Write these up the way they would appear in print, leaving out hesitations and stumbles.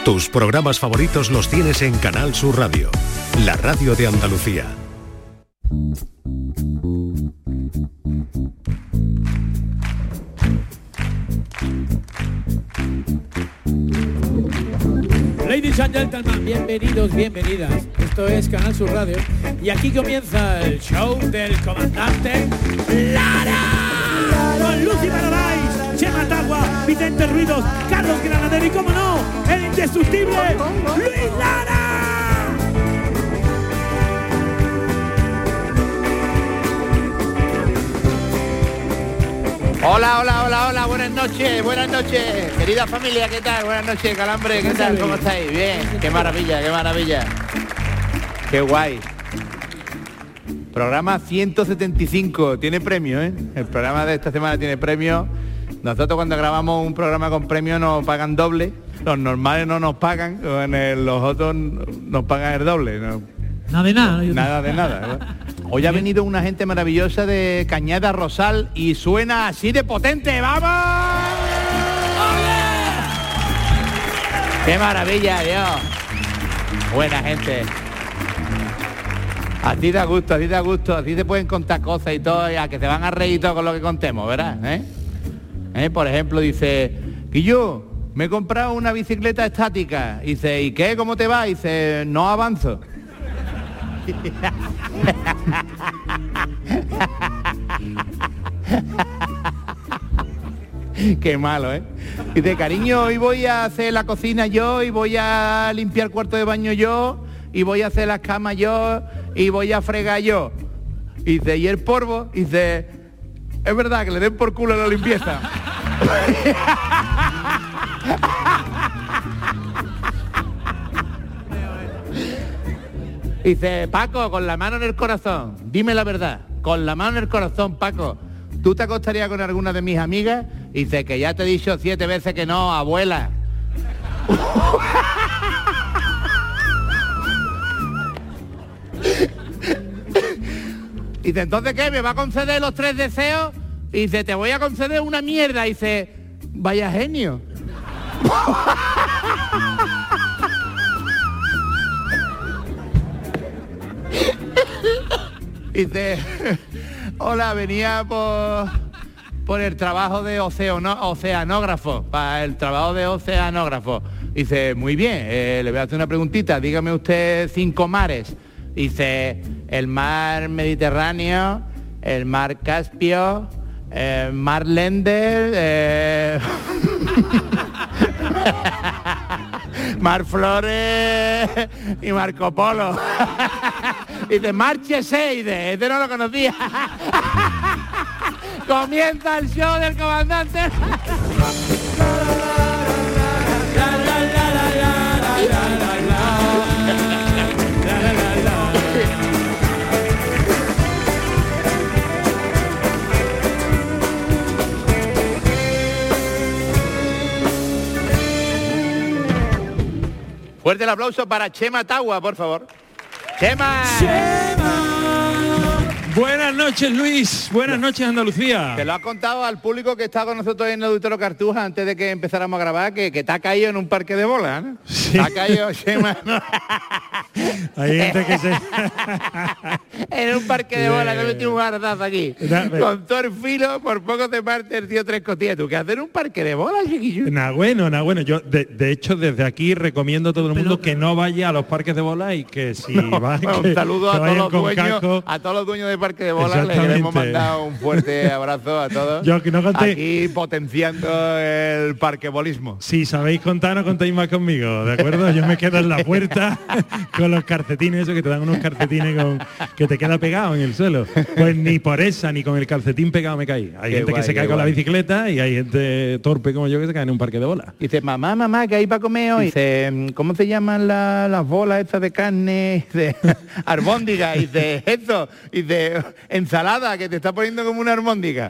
Tus programas favoritos los tienes en Canal Sur Radio, la radio de Andalucía. Ladies and gentlemen, bienvenidos, bienvenidas. Esto es Canal Sur Radio y aquí comienza el show del comandante Lara. Con Lucy Paradise, Chema Tagua, Vicente Ruidos, Carlos Granadero y, como no, el indestructible Luis Lara. Hola, buenas noches, querida familia, ¿qué tal? Buenas noches, Calambre, ¿qué tal? ¿Cómo estáis? Bien, qué maravilla, qué guay. Programa 175, tiene premio, ¿eh? El programa de esta semana tiene premio. Nosotros cuando grabamos un programa con premio nos pagan doble, los normales no nos pagan, los otros nos pagan el doble, ¿no? Nada de nada. Hoy ha venido una gente maravillosa de Cañada Rosal y suena así de potente. ¡Vamos! ¡Qué maravilla, Dios! Buena gente. A ti da gusto, así te pueden contar cosas y todo, ya que te van a reír todo con lo que contemos, ¿verdad? Por ejemplo, dice, Guillo, me he comprado una bicicleta estática. Dice, ¿y qué? ¿Cómo te va? Dice, no avanzo. Qué malo, ¿eh? Dice, cariño, hoy voy a hacer la cocina yo, y voy a limpiar el cuarto de baño yo, y voy a hacer las camas yo, y voy a fregar yo. Dice, ¿y el polvo? Dice, es verdad que le den por culo a la limpieza. Dice, Paco, con la mano en el corazón, dime la verdad, con la mano en el corazón, Paco, ¿tú te acostarías con alguna de mis amigas? Dice, que ya te he dicho 7 veces que no, abuela. Dice, ¿entonces qué? ¿Me va a conceder los 3 deseos? Dice, te voy a conceder una mierda. Dice, vaya genio. Dice, hola, venía por el trabajo de oceanógrafo, para el trabajo de oceanógrafo. Dice, muy bien, le voy a hacer una preguntita, dígame usted 5 mares. Dice, el mar Mediterráneo, el mar Caspio, el mar Lender, Mar Flores y Marco Polo. Dice, Marcheseide, este no lo conocía. Comienza el show del comandante. Fuerte el aplauso para Chema Tagua, por favor. ¡Chema! Buenas noches, Luis. Buenas noches, Andalucía. Te lo ha contado al público que está con nosotros en el Auditorio Cartuja antes de que empezáramos a grabar, que te ha caído en un parque de bolas, ¿no? Sí. Te ha caído, Chema, ¿no? Hay gente que se... En un parque de bolas, te metí un guardazo aquí. Con todo el filo, por poco te parte el tío 3 costillas. ¿Tú qué haces en un parque de bolas, chiquillo? Nah, bueno. Yo, de hecho, desde aquí recomiendo a todo el mundo que no vaya a los parques de bolas y que si van... Bueno, que, un saludo que a todos los dueños de parque de bolas. Le queremos mandar un fuerte abrazo a todos. Yo que no conté... Aquí potenciando el parquebolismo. Si sabéis contar, no contéis más conmigo, ¿de acuerdo? Yo me quedo en la puerta con los calcetines, eso que te dan unos calcetines que te queda pegado en el suelo. Pues ni por esa, ni con el calcetín pegado me caí. Hay gente que se cae con la bicicleta y hay gente torpe como yo que se cae en un parque de bolas. Dice, mamá, ¿qué hay para comer hoy? Dice, ¿cómo se llaman las bolas estas de carne? Dice, albóndiga. Dice, eso. Dice, ensalada, que te está poniendo como una albóndiga.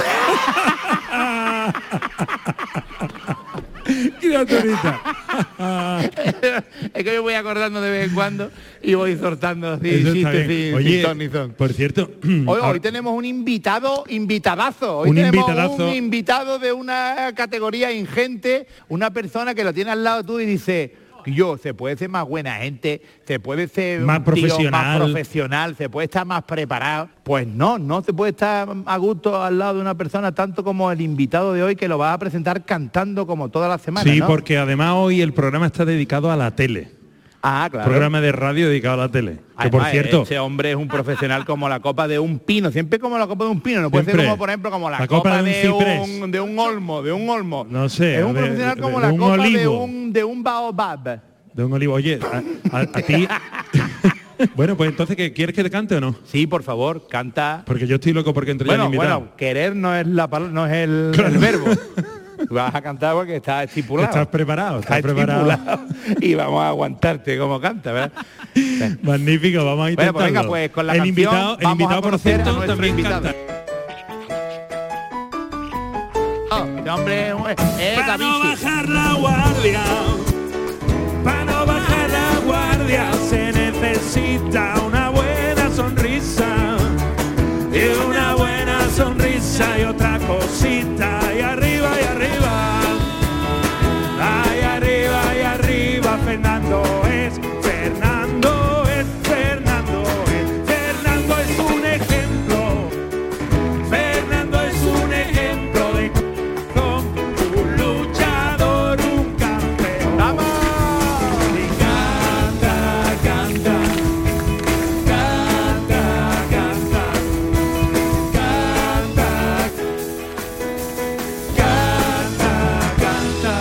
Criaturita. Es que me voy acordando de vez en cuando y voy soltando así chistes sin ton ni son. Por cierto, hoy tenemos un invitadazo. Hoy tenemos un invitado de una categoría ingente, una persona que lo tiene al lado tú y dice, se puede ser más buena gente, se puede ser más un tío profesional. más profesional, se puede estar más preparado. Pues no se puede estar a gusto al lado de una persona tanto como el invitado de hoy, que lo va a presentar cantando como toda la semana. Sí, ¿no? porque además hoy el programa está dedicado a la tele. Ah, claro. Programa de radio dedicado a la tele. Que Además, por cierto, ese hombre es un profesional como la copa de un pino, siempre como la copa de un pino, no puede ser Siempre. como, por ejemplo, como la La copa, copa de un ciprés. de un olmo. No sé, Es un de- profesional de- como de la un copa olivo. de un baobab. de un olivo. Oye, a ti... Bueno, pues entonces, ¿qué quieres que te cante o no? Sí, por favor, canta. Porque yo estoy loco porque entre ya el invitado. Bueno, querer no es no es el verbo. Tú vas a cantar porque está estipulado. Estás preparado, Está estás preparado. estipulado y vamos a aguantarte como canta, ¿verdad? Magnífico, vamos a Bueno, intentarlo. pues venga, pues con la el canción invitado, vamos a por conocer a cierto, nuestro también invitado. canta. Este hombre es Para no Gavici. bajar la guardia, para no bajar la guardia se necesita una buena sonrisa y una buena sonrisa y otra cosita y arriba, Fernando es un ejemplo, Fernando es un ejemplo de un luchador, un campeón. ¡Vamos! Y canta, canta, canta, canta, canta, canta, canta.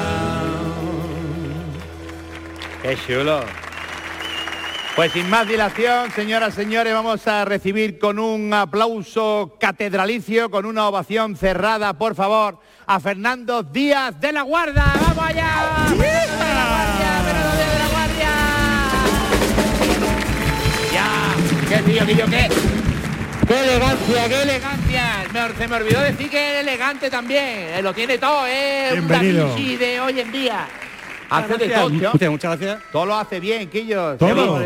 ¡Qué chulo! Pues sin más dilación, señoras, señores, vamos a recibir con un aplauso catedralicio, con una ovación cerrada, por favor, a Fernando Díaz de la Guarda. ¡Vamos allá! ¡Fernando Díaz de la Guardia! ¡Ya! ¡Qué tío, qué! ¡Qué elegancia, qué elegancia! Se me olvidó decir que es elegante también. Lo tiene todo, ¿eh? Bienvenido. Un Da Vinci de hoy en día. Hace de todo, tío. Muchas gracias. Todo lo hace bien, Quillo. Todo.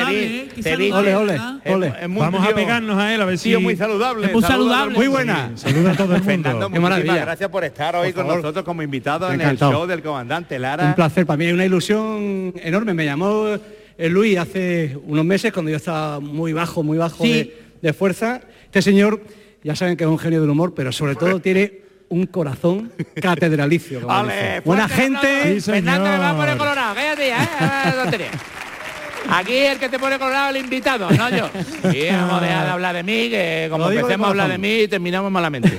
Se viste. Ole, ole. Es muy Vamos a tío- pegarnos a él a ver si... tío muy saludable. Es muy saluda a todo el saludable. mundo. Muy buena. Saluda a todo el Fernando, mundo. Qué muchísimas maravilla. gracias por estar hoy con favor. nosotros como invitado en Encantado. el show del comandante Lara. Un placer para mí, es una ilusión enorme. Me llamó Luis hace unos meses cuando yo estaba muy bajo Sí. de fuerza. Este señor, ya saben que es un genio del humor, pero sobre todo tiene un corazón catedralicio. como Ole, dice. Buena fuerte el aplauso. gente. Sí, Fernando me va a señor. poner colorado, cállate ya, tontería. Aquí el que te pone colorado es el invitado, no yo. Y vamos a dejar de hablar de mí, que como Lo digo de empecemos a hablar de corazón. mí, terminamos malamente.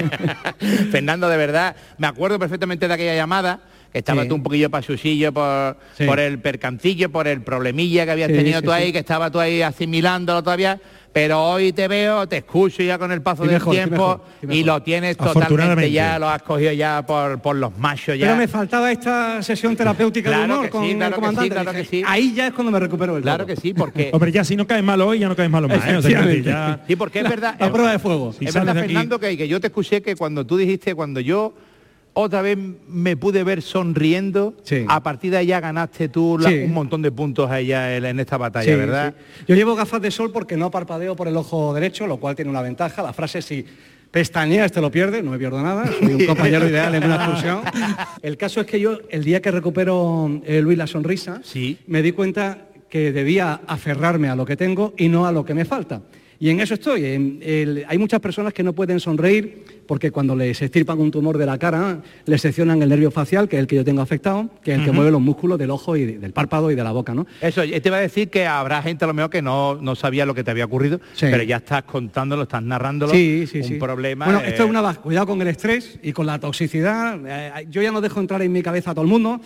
Fernando, de verdad, me acuerdo perfectamente de aquella llamada, que estabas Sí. tú un poquillo pasusillo Sí. por el percancillo, por el problemilla que habías Sí, tenido sí, tú ahí, sí. que estabas tú ahí asimilándolo todavía. Pero hoy te veo, te escucho ya con el paso Estoy del mejor, estoy tiempo mejor, estoy y mejor. lo tienes totalmente Afortunadamente. ya, lo has cogido ya por los machos ya. Pero me faltaba esta sesión terapéutica Claro de humor que con sí, el claro que comandante. sí, claro que Dije, sí. Ahí ya es cuando me recupero del Claro todo. que sí, porque Hombre, ya si no caes mal hoy, ya no caes malo más. ¿eh? O sea, quiero decir, ya... sí, porque es verdad. La prueba de fuego. Sí. Es sales verdad, de aquí- Fernando, que yo te escuché que cuando tú dijiste, cuando yo otra vez me pude ver sonriendo, Sí. a partir de ahí ya ganaste tú Sí. un montón de puntos allá en esta batalla, Sí, ¿verdad? sí. Yo llevo gafas de sol porque no parpadeo por el ojo derecho, lo cual tiene una ventaja. La frase si pestañeas te lo pierdes, no me pierdo nada, soy un compañero ideal en una excursión. El caso es que yo, el día que recupero Luis la sonrisa, Sí. me di cuenta que debía aferrarme a lo que tengo y no a lo que me falta. Y en eso estoy. Hay muchas personas que no pueden sonreír porque cuando les extirpan un tumor de la cara, les seccionan el nervio facial, que es el que yo tengo afectado, que es el que mueve los músculos del ojo y del párpado y de la boca, ¿no? Eso, te iba a decir que habrá gente a lo mejor que no sabía lo que te había ocurrido, Sí. pero ya estás contándolo, estás narrándolo. Sí, sí, un sí. problema. Bueno, esto es una cuidado con el estrés y con la toxicidad. Yo ya no dejo entrar en mi cabeza a todo el mundo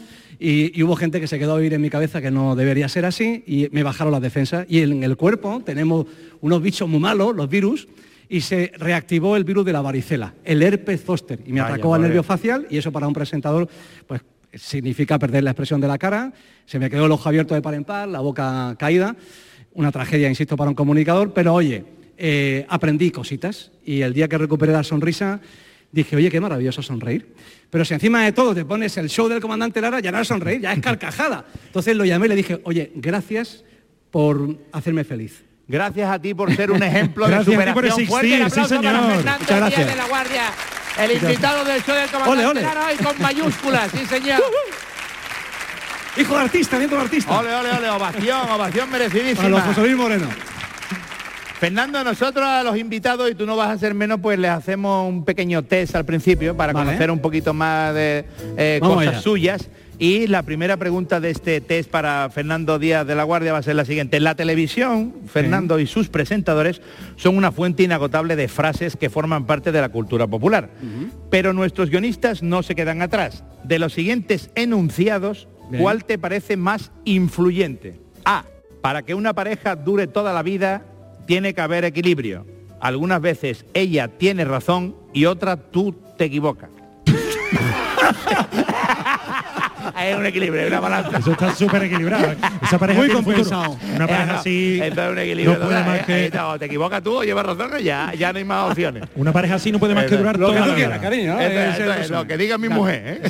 y hubo gente que se quedó a vivir en mi cabeza que no debería ser así y me bajaron las defensas. Y en el cuerpo tenemos unos bichos muy malos, los virus, y se reactivó el virus de la varicela, el herpes zóster, y me Vaya, atacó al madre. nervio facial y eso para un presentador pues significa perder la expresión de la cara. Se me quedó el ojo abierto de par en par, la boca caída. Una tragedia, insisto, para un comunicador, pero oye, aprendí cositas y el día que recuperé la sonrisa dije, oye, qué maravilloso sonreír. Pero si encima de todo te pones el show del comandante Lara, ya no es sonreír, ya es carcajada. Entonces lo llamé y le dije, oye, gracias por hacerme feliz. Gracias a ti por ser un ejemplo de Gracias a ti por superación. Fuerte el existir, sí, aplauso para señor. Fernando Muchas Díaz gracias. de la Guardia, el invitado del show del comandante Ole, ole. Lara, hoy con mayúsculas, sí señor. Hijo de artista, nieto de artista. Ole, ole, ole, ovación merecidísima. Para los José Luis Moreno. Fernando, nosotros a los invitados, y tú no vas a hacer menos, pues les hacemos un pequeño test al principio para conocer un poquito más de cosas suyas. Y la primera pregunta de este test para Fernando Díaz de la Guardia va a ser la siguiente. La televisión, Fernando y sus presentadores son una fuente inagotable de frases que forman parte de la cultura popular. Pero nuestros guionistas no se quedan atrás. De los siguientes enunciados, ¿cuál te parece más influyente? A. Para que una pareja dure toda la vida, tiene que haber equilibrio. Algunas veces ella tiene razón y otras tú te equivocas. Hay un equilibrio, una balanza. Eso está súper equilibrado. Esa pareja muy tiene compensado. Una pareja así esto es un equilibrio no puede total, más que... o te equivocas tú o llevas razón, ya no hay más opciones. Una pareja así no puede más que durar Lo toda que tú la quieras, vida. cariño. Esto es lo que diga mi mujer, ¿eh?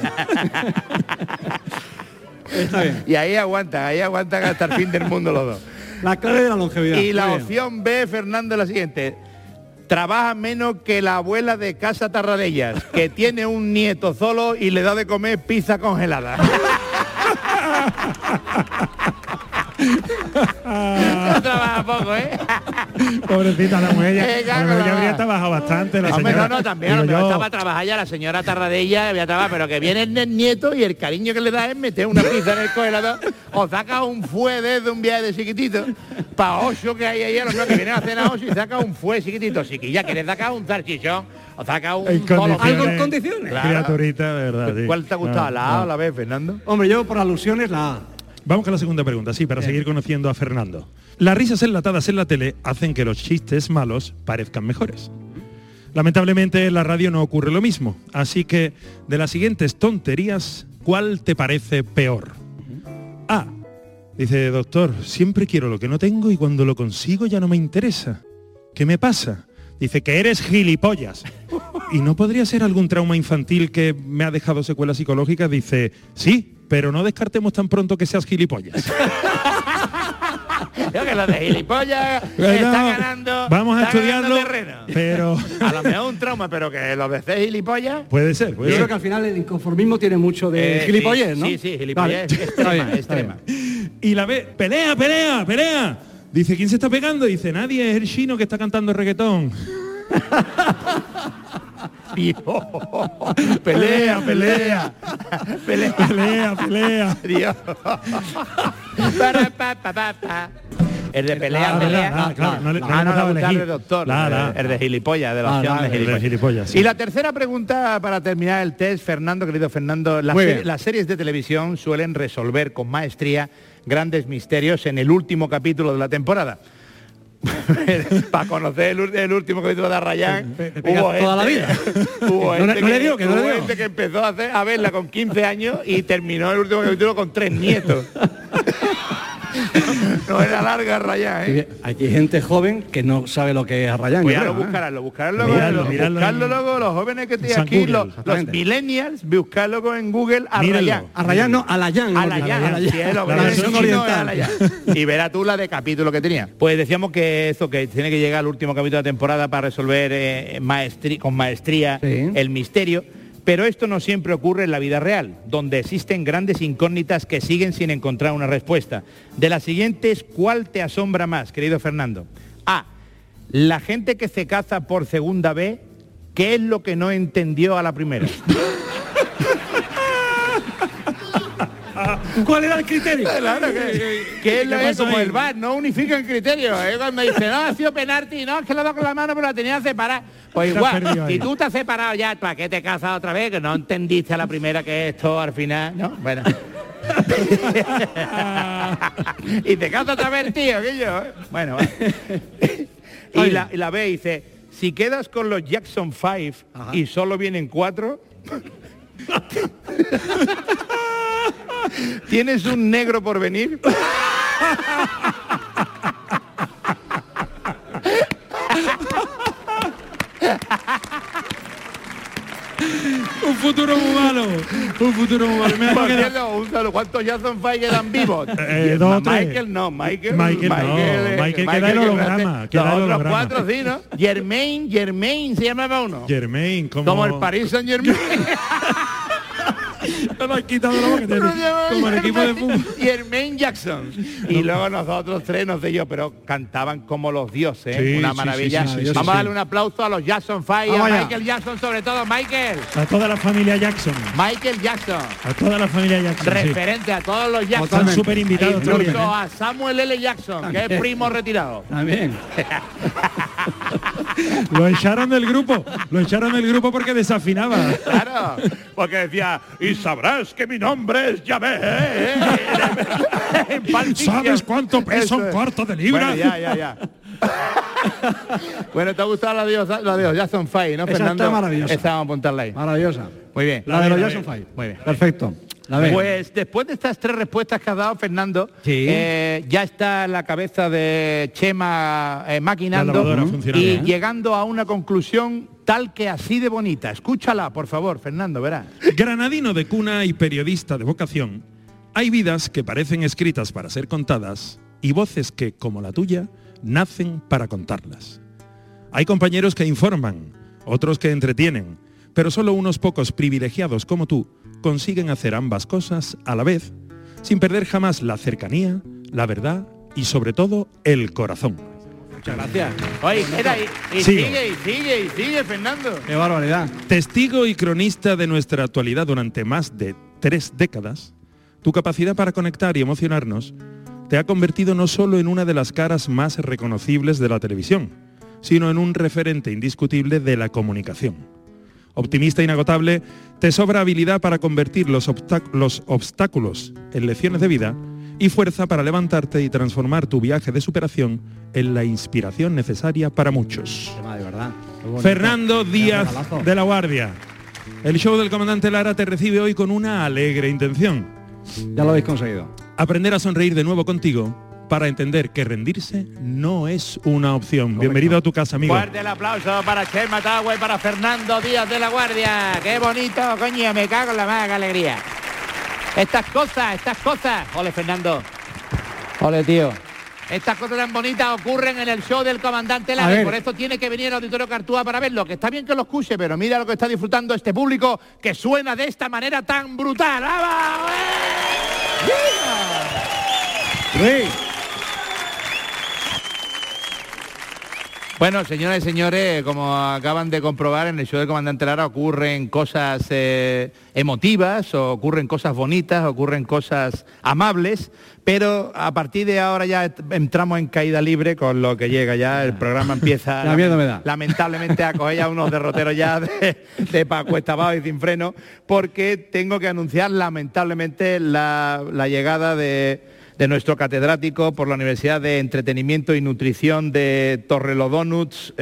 Está bien. Y ahí aguantan hasta el fin del mundo los dos. La clave de la longevidad. Y la Muy bien. opción B, Fernando, es la siguiente. Trabaja menos que la abuela de Casa Tarradellas, que tiene un nieto solo y le da de comer pizza congelada. No trabaja poco, ¿eh? Pobrecita la mujer, Claro, ya no. habría trabajado bastante la Hombre, señora. no, también, a lo Digo mejor yo, estaba a trabajar ya la señora Tarradella, había trabajado, pero que viene el nieto y el cariño que le da es meter una pizza en el congelador o saca un fue desde un viaje de chiquitito, para ocho que hay ahí, a los que vienen a cenar ocho y saca un fue chiquitito, si que ya quieres sacar un salchichón o saca un en condiciones, algo en condiciones. Claro. Criaturita, de verdad. Sí. ¿Cuál te ha gustado? ¿La A o la B, Fernando? Hombre, yo por alusiones la A. Vamos con la segunda pregunta, sí, para seguir conociendo a Fernando. Las risas enlatadas en la tele hacen que los chistes malos parezcan mejores. Lamentablemente en la radio no ocurre lo mismo, así que de las siguientes tonterías, ¿cuál te parece peor? A. Dice, doctor, siempre quiero lo que no tengo y cuando lo consigo ya no me interesa. ¿Qué me pasa? Dice que eres gilipollas. ¿Y no podría ser algún trauma infantil que me ha dejado secuelas psicológicas? Dice, sí, pero no descartemos tan pronto que seas gilipollas. Yo que los de gilipollas Bueno, están ganando. vamos a están estudiarlo, ganando terreno. pero... A lo mejor un trauma, pero que los de ser gilipollas. Puede ser, Yo puede ser. creo que al final el inconformismo tiene mucho de gilipollez, sí, ¿no? Sí, gilipollez, Vale. extrema, Está bien, extrema. está bien. Y la ve, pelea, pelea, pelea. Dice, ¿quién se está pegando? Dice, nadie, es el chino que está cantando reggaetón. Dios. Pelea, pelea. Pelea. Pelea, pelea. Dios. El de pelea, pelea. Claro, no le No hemos le dado a gusta el elegir. doctor. La. El de gilipollas, de la opción de el de gilipollas. gilipollas, sí. Y la tercera pregunta para terminar el test, Fernando, querido Fernando. Muy bien. Las series de televisión suelen resolver con maestría grandes misterios en el último capítulo de la temporada. Para conocer el último capítulo de Arrayán, Te pegas toda la vida. Hubo No le gente digo, que no le hubo digo. gente que empezó a verla con 15 años y terminó el último capítulo con 3 nietos. No era larga Arrayán, ¿eh? Aquí hay gente joven que no sabe lo que es Arrayán. Pues yo ya creo, lo ¿eh? buscarán luego, Miradlo buscarlo en luego, los jóvenes que tienen San aquí, Google, los exactamente. millennials, buscarlo luego en Google Arrayán. Mírenlo. Arrayán no, Alayán. Alayán, sí, es lo La que versión es chino, oriental. es Alayán. Y verá tú la de capítulo que tenía. Pues decíamos que eso, que tiene que llegar al último capítulo de la temporada para resolver con maestría Sí. el misterio. Pero esto no siempre ocurre en la vida real, donde existen grandes incógnitas que siguen sin encontrar una respuesta. De las siguientes, ¿cuál te asombra más, querido Fernando? A. La gente que se casa por segunda vez, ¿qué es lo que no entendió a la primera? ¿Cuál era el criterio? Claro, que es lo ¿Qué es pasó como ahí? el VAR, no unifican criterios. Cuando dice, no, ha sido penalti, no, es que lo ha dado con la mano, pero la tenía separada. Pues Te has igual, perdido ahí. si tú te has separado ya, ¿para qué te casas otra vez? Que no entendiste a la primera que esto al final, ¿no? Bueno. Y te casas otra vez, tío, que yo, ¿eh? Bueno, y la B dice, si quedas con los Jackson 5 y solo vienen 4... ¿Tienes un negro por venir? Un futuro muy malo. Un futuro muy malo. Por cierto, un saludo. ¿Cuántos Jackson 5 quedan vivos? dos o tres. Michael no, Michael queda el holograma, queda el los otros holograma. 4 sí, ¿no? Germain se llamaba uno. Germain, Como el Paris Saint Germain. Te lo has quitado de la boca, como el equipo de fútbol. Y Hermaine Jackson. Y luego nosotros tres, no sé yo, pero cantaban como los dioses, ¿eh? Sí, Una sí, maravilla. sí, sí, sí, Vamos sí. a darle un aplauso a los Jackson 5 y a Vamos allá. Michael Jackson, sobre todo. Michael A toda la familia Jackson. Michael Jackson. A toda la familia Jackson. sí. Referente a todos los Jackson. Están súper invitados Incluso también, ¿eh? a Samuel L. Jackson, que es primo retirado. También. Lo echaron del grupo. Lo echaron del grupo porque desafinaba. Claro, porque decía, y sabrás que mi nombre es Yahvé. En Pulp Fiction. ¿Sabes cuánto pesa Eso un es. cuarto de libra? Bueno, ya. Bueno, ¿te ha gustado la de los Jackson 5, no, Esa Fernando? está maravillosa. Esta vamos a apuntarla ahí. Maravillosa. Muy bien. La de los Muy Jackson bien. 5. Muy bien. Perfecto. La veo. Pues después de estas tres respuestas que has dado, Fernando, Sí. ya está la cabeza de Chema maquinando La lavadora funcionando, y ¿eh? llegando a una conclusión tal que así de bonita. Escúchala, por favor, Fernando, verás. Granadino de cuna y periodista de vocación, hay vidas que parecen escritas para ser contadas y voces que, como la tuya, nacen para contarlas. Hay compañeros que informan, otros que entretienen, pero solo unos pocos privilegiados como tú consiguen hacer ambas cosas a la vez, sin perder jamás la cercanía, la verdad y sobre todo el corazón. Muchas gracias. Oye, espera, y Sigo. sigue, Fernando. Qué barbaridad. Testigo y cronista de nuestra actualidad durante más de 3 décadas, tu capacidad para conectar y emocionarnos te ha convertido no solo en una de las caras más reconocibles de la televisión, sino en un referente indiscutible de la comunicación. Optimista inagotable, te sobra habilidad para convertir los obstáculos en lecciones de vida y fuerza para levantarte y transformar tu viaje de superación en la inspiración necesaria para muchos. Tema de verdad. Qué bonito. Fernando Díaz Qué regalazo. de la Guardia. El show del comandante Lara te recibe hoy con una alegre intención. Ya lo habéis conseguido. Aprender a sonreír de nuevo contigo para entender que rendirse no es una opción. Bienvenido a tu casa, amigo. Fuerte el aplauso para Chema Tagüe y para Fernando Díaz de la Guardia. Qué bonito, coño, me cago en la más alegría. Estas cosas. Ole, Fernando. Ole, tío. Estas cosas tan bonitas ocurren en el show del comandante A Lara y ver. por eso tiene que venir al Auditorio Cartúa para verlo, que está bien que lo escuche, pero mira lo que está disfrutando este público que suena de esta manera tan brutal. ¡Vamos! Luis. Bueno, señoras y señores, como acaban de comprobar, en el show del comandante Lara ocurren cosas emotivas, ocurren cosas bonitas, ocurren cosas amables, pero a partir de ahora ya entramos en caída libre con lo que llega ya, el programa empieza Ya miedo me da. lamentablemente a coger ya unos derroteros ya de pa' cuesta abajo y sin freno, porque tengo que anunciar lamentablemente la llegada de nuestro catedrático por la Universidad de Entretenimiento y Nutrición de Torrelodonuts.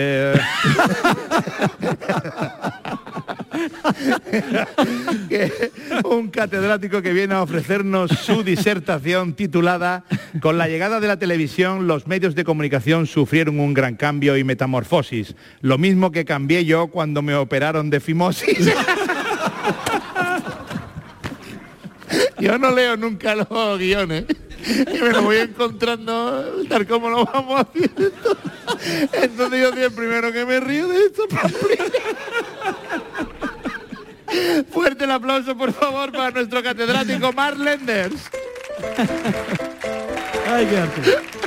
Un catedrático que viene a ofrecernos su disertación titulada "Con la llegada de la televisión, los medios de comunicación sufrieron un gran cambio y metamorfosis. Lo mismo que cambié yo cuando me operaron de fimosis". Yo no leo nunca los guiones y me lo voy encontrando tal como lo vamos haciendo. Entonces yo soy el primero que me río de esto. Fuerte el aplauso, por favor, para nuestro catedrático Mark Lenders. Ay, qué arte.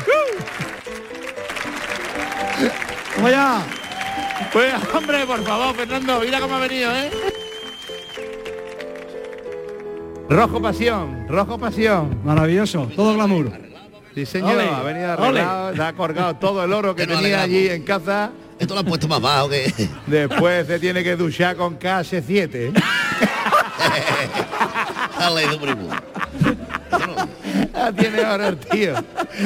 Vamos allá. Pues hombre, por favor, Fernando, mira cómo ha venido, ¿eh? Rojo pasión, rojo pasión. Maravilloso. Todo glamour. Sí, señor, Ole, ha venido arreglado, se ha colgado todo el oro que Que nos tenía alegramos. allí en casa. Esto lo han puesto más bajo que... Después se tiene que duchar con KS7. Has leído, primo. La tiene ahora el tío.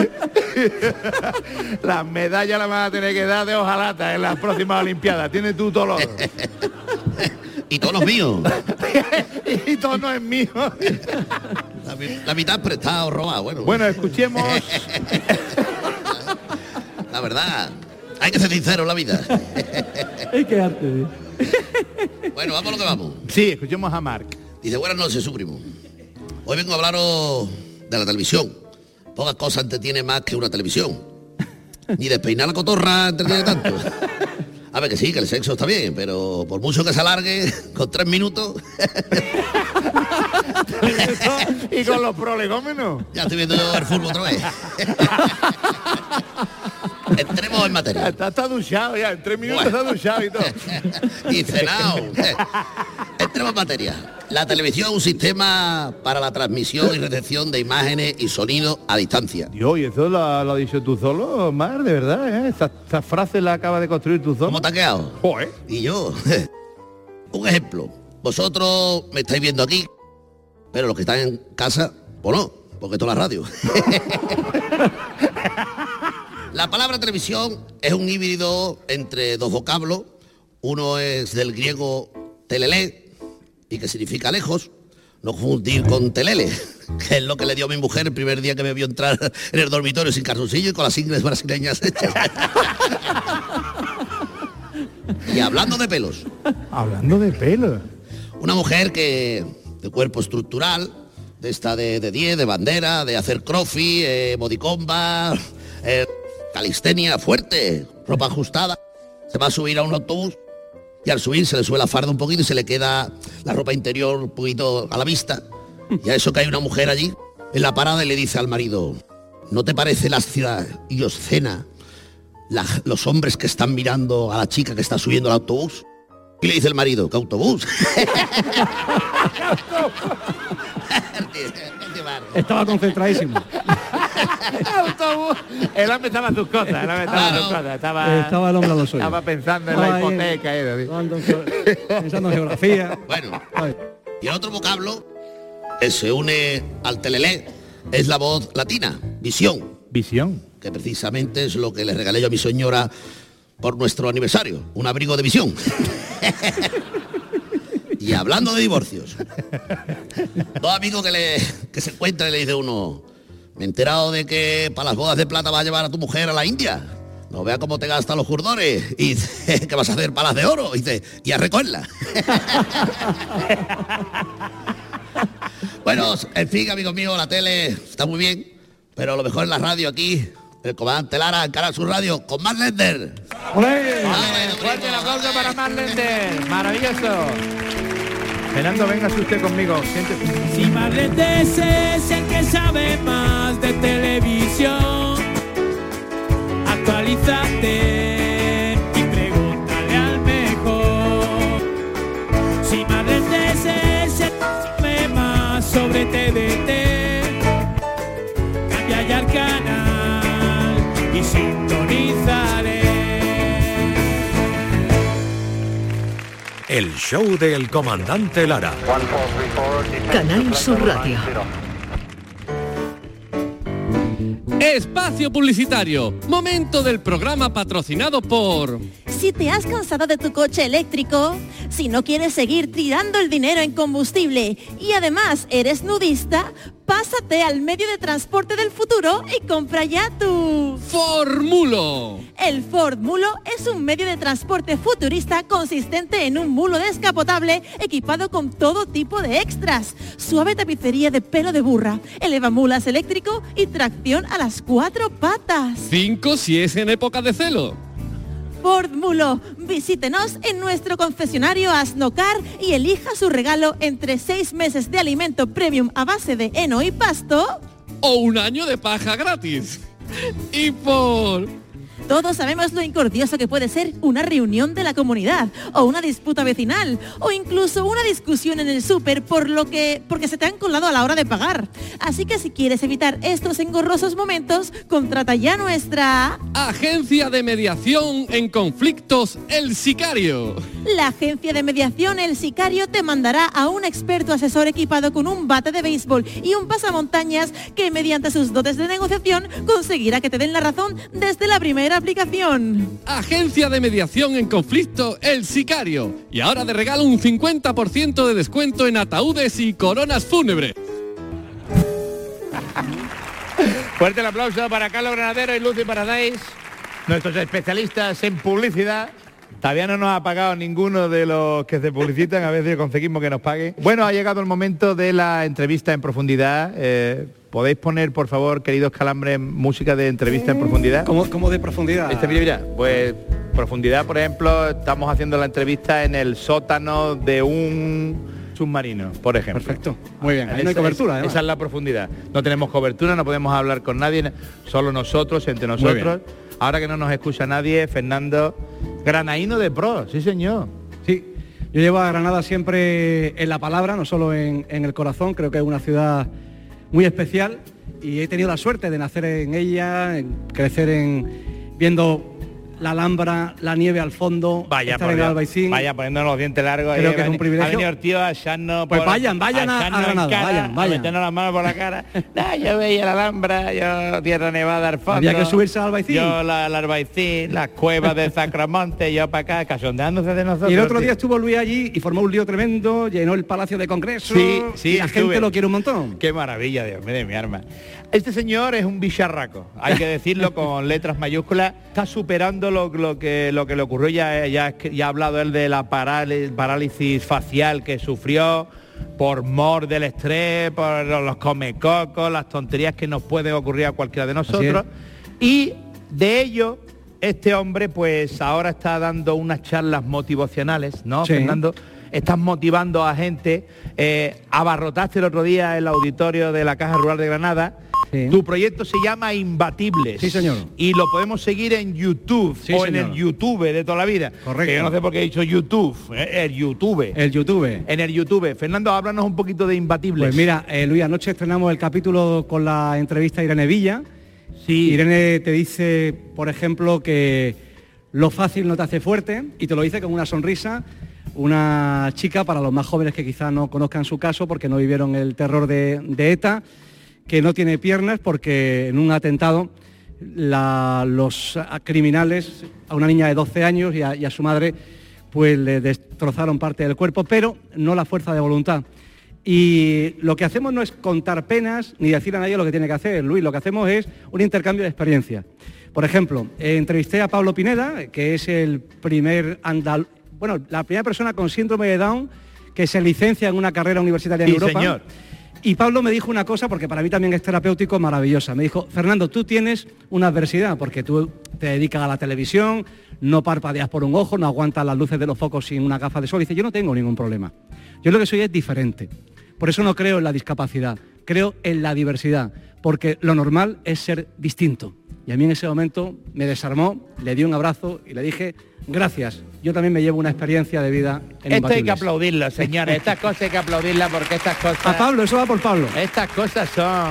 Las medallas las van a tener que dar de hojalata en las próximas Olimpiadas. Tiene tú todo lo oro. Y todos los míos. Y todo no es mío. La mitad prestado, robado. Bueno, escuchemos. La verdad. Hay que ser sincero en la vida. Ay, qué arte. Bueno, vamos a lo que vamos. Sí, escuchemos a Marc. Dice, buenas noches, su primo. Hoy vengo a hablaros de la televisión. Pocas cosas entretiene más que una televisión. Ni despeinar la cotorra entretiene tanto. A ver, que sí, que el sexo está bien, pero por mucho que se alargue, con 3 minutos... y con los prolegómenos. Ya estoy viendo yo el fútbol otra vez. Entremos en materia. Está duchado ya, en 3 minutos está duchado y todo. Y cenado. Entremos en materia. La televisión es un sistema para la transmisión y recepción de imágenes y sonido a distancia. Dios, ¿y eso lo has dicho tú solo, Mar? De verdad, ¿eh? Esta frase la acabas de construir tú solo. ¿Cómo te ha quedado? Joder. Y yo. Un ejemplo. Vosotros me estáis viendo aquí, pero los que están en casa, pues no, porque esto es la radio. La palabra televisión es un híbrido entre dos vocablos. Uno es del griego telele, y que significa lejos, no confundir con telele, que es lo que le dio a mi mujer el primer día que me vio entrar en el dormitorio sin calzoncillo y con las ingles brasileñas hechas. Y hablando de pelos. Hablando de pelos. Una mujer que de cuerpo estructural, de esta de 10, de bandera, de hacer crossfit, bodicomba, calistenia fuerte, ropa ajustada, se va a subir a un autobús y al subir se le sube la farda un poquito y se le queda la ropa interior un poquito a la vista. Y a eso que hay una mujer allí en la parada y le dice al marido: ¿no te parece lascivia y obscena los hombres que están mirando a la chica que está subiendo al autobús? Y le dice el marido: ¿qué autobús? Estaba concentradísimo. Autobús. Él empezaba sus cosas, Estaba el hombre a los suyo. Estaba pensando en la hipoteca. Pensando en geografía. Bueno, y el otro vocablo que se une al telele es la voz latina, visión. Visión. Que precisamente es lo que le regalé yo a mi señora por nuestro aniversario, un abrigo de visión. Y hablando de divorcios, dos amigos que se encuentran y le dice uno: me he enterado de que para las bodas de plata vas a llevar a tu mujer a la India. No vea cómo te gastan los jurdores. Y dice: ¿qué vas a hacer para las de oro? Y dice: y a recogerla. Bueno, en fin, amigos míos, la tele está muy bien, pero lo mejor es la radio aquí. El comandante Lara en Canal Sur Radio con Marc Lender. Fuerte el aplauso para Marc Lender. Maravilloso. Fernando, véngase usted conmigo. Siéntese. Si Marc Lender es el que sabe más de televisión, actualízate y pregúntale al mejor. Si Marc Lender es el que sabe más sobre TDT, cambia ya el canal y sintonizaré. El show del comandante Lara. Canal Sur Radio. Espacio publicitario. Momento del programa patrocinado por... Si te has cansado de tu coche eléctrico, si no quieres seguir tirando el dinero en combustible y además eres nudista, pásate al medio de transporte del futuro y compra ya tu... Ford Mulo. El Ford Mulo es un medio de transporte futurista consistente en un mulo descapotable equipado con todo tipo de extras. Suave tapicería de pelo de burra, elevamulas eléctrico y tracción a las 4 patas. 5 si es en época de celo. Ford Mulo, visítenos en nuestro concesionario Asnocar y elija su regalo entre 6 meses de alimento premium a base de heno y pasto o 1 año de paja gratis. Y por... Todos sabemos lo incordioso que puede ser una reunión de la comunidad, o una disputa vecinal, o incluso una discusión en el súper porque se te han colado a la hora de pagar. Así que si quieres evitar estos engorrosos momentos, contrata ya nuestra... Agencia de Mediación en Conflictos El Sicario. La Agencia de Mediación El Sicario te mandará a un experto asesor equipado con un bate de béisbol y un pasamontañas que mediante sus dotes de negociación conseguirá que te den la razón desde la primera aplicación. Agencia de Mediación en Conflicto El Sicario. Y ahora de regalo un 50% de descuento en ataúdes y coronas fúnebres. Fuerte el aplauso para Carlos Granadero y Lucy Paradise, nuestros especialistas en publicidad. Todavía no nos ha pagado ninguno de los que se publicitan, a ver si conseguimos que nos pague. Bueno, ha llegado el momento de la entrevista en profundidad. ¿Podéis poner, por favor, queridos calambres, música de entrevista en profundidad? ¿Cómo de profundidad? Mira, pues profundidad, por ejemplo, estamos haciendo la entrevista en el sótano de un submarino, por ejemplo. Perfecto, muy bien, ahí no hay cobertura, además. Esa es la profundidad. No tenemos cobertura, no podemos hablar con nadie, solo nosotros, entre nosotros. Ahora que no nos escucha nadie, Fernando, granaíno de pro, sí señor. Sí, yo llevo a Granada siempre en la palabra, no solo en el corazón, creo que es una ciudad muy especial y he tenido la suerte de nacer en ella, crecer viendo la Alhambra, la nieve al fondo, estar en Albaicín. Vaya poniéndonos los dientes largos. Creo que es un privilegio. Ha venido el tío a echarnos pues vayan a Granada, vayan. meternos las manos por la cara. Yo veía la Alhambra, yo Tierra Nevada al fondo. Había que subirse al Albaicín. Yo la Albaicín, las cuevas de Sacramonte, yo para acá, cachondeándose de nosotros. Y el otro día estuvo Luis allí y formó un lío tremendo, llenó el Palacio de Congreso, y la gente lo quiere un montón. Qué maravilla, Dios mío de mi arma. Este señor es un bicharraco, hay que decirlo con letras mayúsculas. Está superando lo que le ocurrió, ya ha hablado él de la parálisis facial que sufrió por mor del estrés, por los comecocos, las tonterías que nos pueden ocurrir a cualquiera de nosotros. Y de ello, este hombre pues ahora está dando unas charlas motivacionales, ¿no, Fernando? Estás motivando a gente, abarrotaste el otro día el auditorio de la Caja Rural de Granada. Sí. Tu proyecto se llama Imbatibles. Sí, señor. Y lo podemos seguir en YouTube, en el YouTube de toda la vida. Correcto. Que yo no sé por qué he dicho YouTube, el YouTube. El YouTube. En el YouTube. Fernando, háblanos un poquito de Imbatibles. Pues mira, Luis, anoche estrenamos el capítulo con la entrevista a Irene Villa. Sí. Irene te dice, por ejemplo, que lo fácil no te hace fuerte, y te lo dice con una sonrisa. Una chica, para los más jóvenes que quizás no conozcan su caso porque no vivieron el terror de ETA, que no tiene piernas porque en un atentado los criminales a una niña de 12 años y a su madre pues le destrozaron parte del cuerpo, pero no la fuerza de voluntad. Y lo que hacemos no es contar penas ni decir a nadie lo que tiene que hacer, Luis, lo que hacemos es un intercambio de experiencias. Por ejemplo, entrevisté a Pablo Pineda, que es el primer la primera persona con síndrome de Down que se licencia en una carrera universitaria en Europa. Señor. Y Pablo me dijo una cosa, porque para mí también es terapéutico, maravillosa. Me dijo, Fernando, tú tienes una adversidad, porque tú te dedicas a la televisión, no parpadeas por un ojo, no aguantas las luces de los focos sin una gafa de sol. Y dice, yo no tengo ningún problema. Yo lo que soy es diferente. Por eso no creo en la discapacidad, creo en la diversidad, porque lo normal es ser distinto. Y a mí en ese momento me desarmó, le di un abrazo y le dije, gracias, yo también me llevo una experiencia de vida en Esto hay que aplaudirlo, señores, estas cosas hay que aplaudirlas porque estas cosas... A Pablo, eso va por Pablo. Estas cosas son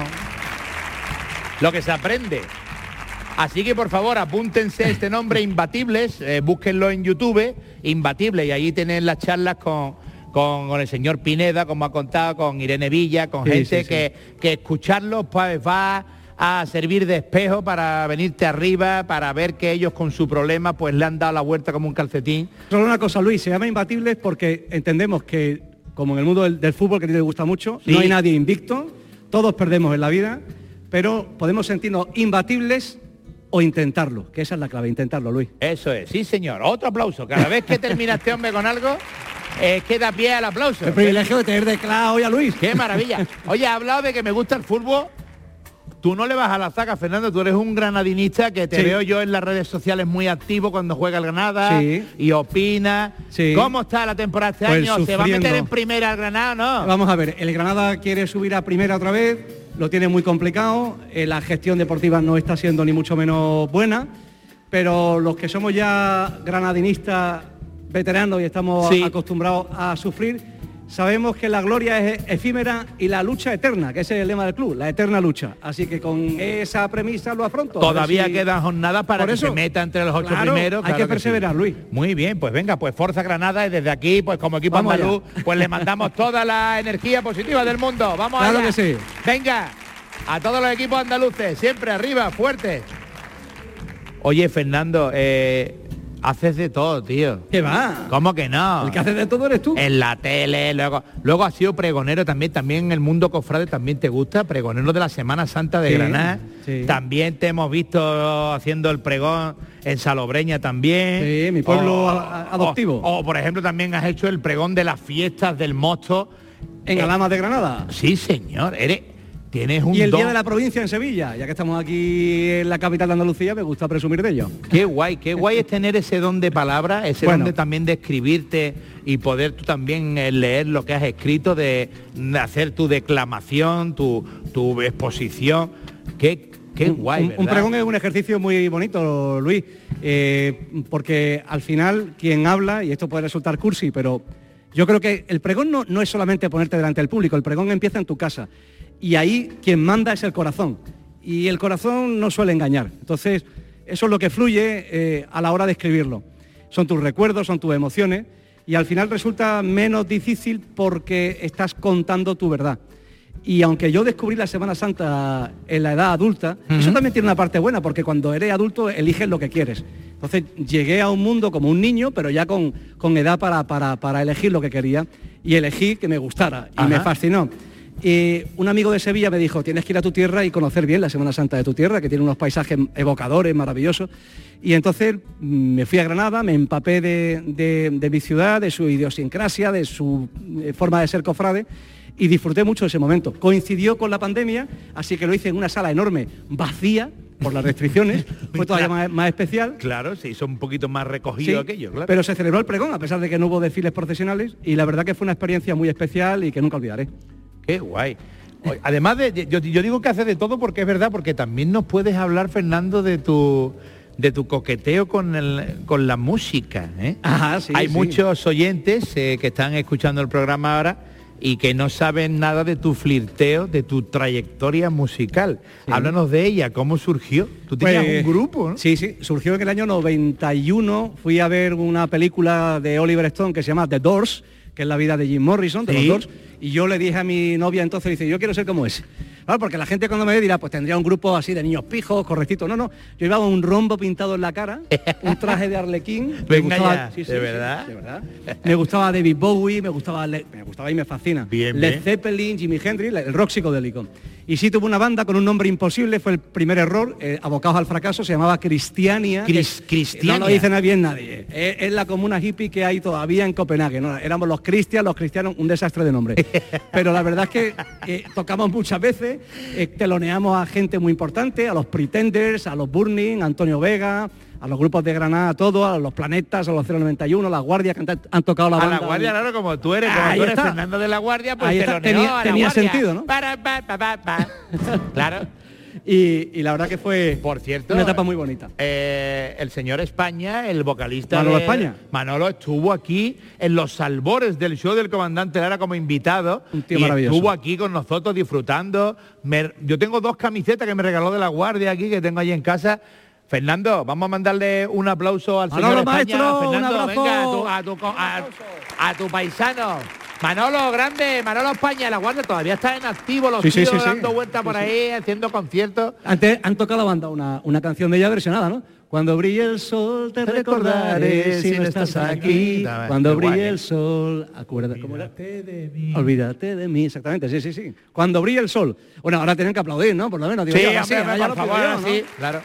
lo que se aprende. Así que por favor apúntense este nombre, Imbatibles, búsquenlo en YouTube, Imbatibles, y allí tienen las charlas con el señor Pineda, como ha contado, con Irene Villa, con gente que escucharlos pues va a servir de espejo para venirte arriba, para ver que ellos con su problema pues le han dado la vuelta como un calcetín. Solo una cosa, Luis, se llama Imbatibles porque entendemos que, como en el mundo del fútbol, que a ti te gusta mucho, no hay nadie invicto, todos perdemos en la vida, pero podemos sentirnos imbatibles o intentarlo, que esa es la clave, intentarlo, Luis. Eso es, sí señor, otro aplauso. Cada vez que termina este hombre con algo, queda pie al aplauso. El privilegio de tener de claro hoy a Luis. ¡Qué maravilla! Oye, ha hablado de que me gusta el fútbol. Tú no le vas a la zaga, Fernando, tú eres un granadinista que te veo yo en las redes sociales muy activo cuando juega el Granada y opina. ¿Cómo está la temporada este año? Sufriendo. ¿Se va a meter en primera el Granada, no? Vamos a ver, el Granada quiere subir a primera otra vez, lo tiene muy complicado, la gestión deportiva no está siendo ni mucho menos buena, pero los que somos ya granadinistas veteranos y estamos acostumbrados a sufrir, sabemos que la gloria es efímera y la lucha eterna, que ese es el lema del club, la eterna lucha. Así que con esa premisa lo afronto. Todavía quedan jornadas para que se meta entre los 8 primeros. Hay que perseverar, Luis. Muy bien, pues venga, pues Forza Granada, y desde aquí, pues como equipo andaluz, pues le mandamos toda la energía positiva del mundo. Vamos allá. Claro que sí. Venga, a todos los equipos andaluces, siempre arriba, fuertes. Oye, Fernando, haces de todo, tío. ¿Qué va? ¿Cómo que no? El que hace de todo eres tú. En la tele, luego has sido pregonero también en el mundo cofrade también te gusta, pregonero de la Semana Santa de Granada. Sí. También te hemos visto haciendo el pregón en Salobreña también. Sí, mi pueblo adoptivo. O por ejemplo también has hecho el pregón de las fiestas del Mosto. ¿En Alhama de Granada? Sí, señor. Tienes un Y el don. Día de la Provincia en Sevilla, ya que estamos aquí en la capital de Andalucía, me gusta presumir de ello. Qué guay es tener ese don de palabra, ese don de también de escribirte y poder tú también leer lo que has escrito, de hacer tu declamación, tu exposición. Qué guay, ¿verdad? Un pregón es un ejercicio muy bonito, Luis, porque al final quien habla, y esto puede resultar cursi, pero yo creo que el pregón no es solamente ponerte delante del público, el pregón empieza en tu casa. Y ahí quien manda es el corazón. Y el corazón no suele engañar. Entonces, eso es lo que fluye a la hora de escribirlo. Son tus recuerdos, son tus emociones, y al final resulta menos difícil porque estás contando tu verdad. Y aunque yo descubrí la Semana Santa en la edad adulta, eso también tiene una parte buena, porque cuando eres adulto eliges lo que quieres. Entonces llegué a un mundo como un niño, pero ya con edad para elegir lo que quería, y elegí que me gustara, y me fascinó. Un amigo de Sevilla me dijo, tienes que ir a tu tierra y conocer bien la Semana Santa de tu tierra, que tiene unos paisajes evocadores, maravillosos. Y entonces me fui a Granada, me empapé de mi ciudad, de su idiosincrasia, de su forma de ser cofrade, y disfruté mucho de ese momento. Coincidió con la pandemia, así que lo hice en una sala enorme, vacía, por las restricciones, fue todavía más especial. Claro, se hizo un poquito más recogido aquello, claro. Pero se celebró el pregón, a pesar de que no hubo desfiles procesionales, y la verdad que fue una experiencia muy especial y que nunca olvidaré. Qué guay. Además, yo digo que hace de todo porque es verdad, porque también nos puedes hablar, Fernando, de tu coqueteo con la música, ¿eh? Ajá, sí, Hay sí. muchos oyentes que están escuchando el programa ahora y que no saben nada de tu flirteo, de tu trayectoria musical. Sí. Háblanos de ella, ¿cómo surgió? Tú tenías un grupo, ¿no? Sí, surgió en el año 91, fui a ver una película de Oliver Stone que se llama The Doors, que es la vida de Jim Morrison, de los Doors, y yo le dije a mi novia entonces, dice, yo quiero ser como ese. Claro, porque la gente cuando me ve dirá, pues tendría un grupo así de niños pijos, correctito. No, yo llevaba un rombo pintado en la cara, un traje de arlequín. Venga gustaba, ya, ¿de verdad? Sí, de verdad. Me gustaba David Bowie, me gustaba y me fascina. Led Zeppelin, Jimi Hendrix, el rock psicodélico. Y sí tuve una banda con un nombre imposible, fue el primer error, abocados al fracaso, se llamaba Cristiania. Cristiania. No lo dice bien nadie. Es la comuna hippie que hay todavía en Copenhague. ¿No? Éramos los cristianos, un desastre de nombre. Pero la verdad es que tocamos muchas veces, teloneamos a gente muy importante, a los Pretenders, a los Burning, a Antonio Vega, a los grupos de Granada, a todos, a los Planetas, a los 091, las Guardias que han tocado la banda. A la Guardia, claro, como tú eres Fernando de la Guardia, pues tenía sentido, ¿no? Claro. Y la verdad que fue, por cierto, una etapa muy bonita. El señor España, el vocalista Manolo España. Manolo estuvo aquí en los albores del show del Comandante Lara como invitado. Un tío maravilloso. Estuvo aquí con nosotros disfrutando. Yo tengo 2 camisetas que me regaló de la Guardia aquí, que tengo allí en casa. Fernando, vamos a mandarle un aplauso al señor España. Maestro, Fernando, un abrazo. venga, a tu paisano. Manolo, grande, Manolo España, la Guardia todavía está en activo, los tíos dando vueltas por ahí, haciendo conciertos. Antes han tocado la banda una canción de ella versionada, ¿no? Cuando brille el sol te recordaré si no estás aquí. Cuando brille el sol, acuérdate. Olvídate de mí. Olvídate de mí, exactamente, sí. Cuando brille el sol. Bueno, ahora tienen que aplaudir, ¿no? Por lo menos. Digo, sí, por favor, yo, ¿no? sí, claro.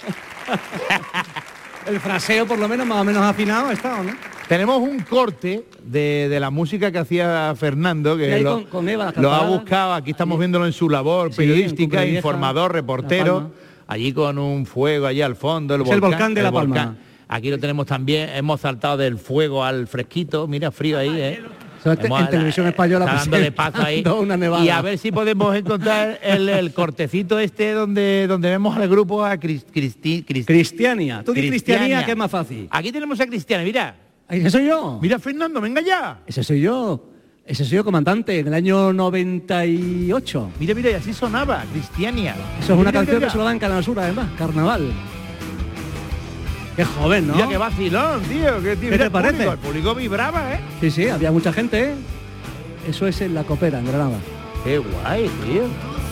El fraseo por lo menos más o menos afinado ha estado, ¿no? Tenemos un corte de la música que hacía Fernando, que con Eva, lo ha buscado, aquí estamos viéndolo en su labor periodística, informador, reportero, allí con un fuego allí al fondo, el volcán de La Palma. Aquí lo tenemos también, hemos saltado del fuego al fresquito, mira, frío ahí, ¿eh? En televisión española está dándole paso ahí. Y a ver si podemos encontrar el cortecito este donde vemos al grupo a Cristiania. Tú di Cristiania, que es más fácil. Aquí tenemos a Cristiania, mira. ¿Ese soy yo? Mira, Fernando, venga ya. Ese soy yo, comandante, en el año 98. Mira, y así sonaba, Cristiania. Eso es una canción que se lo dan en Canal Sur, además, Carnaval. Qué joven, ¿no? Mira, qué vacilón, tío. ¿Qué te parece? El público vibraba, ¿eh? Sí, había mucha gente, ¿eh? Eso es en La Copera, en Granada. Qué guay, tío.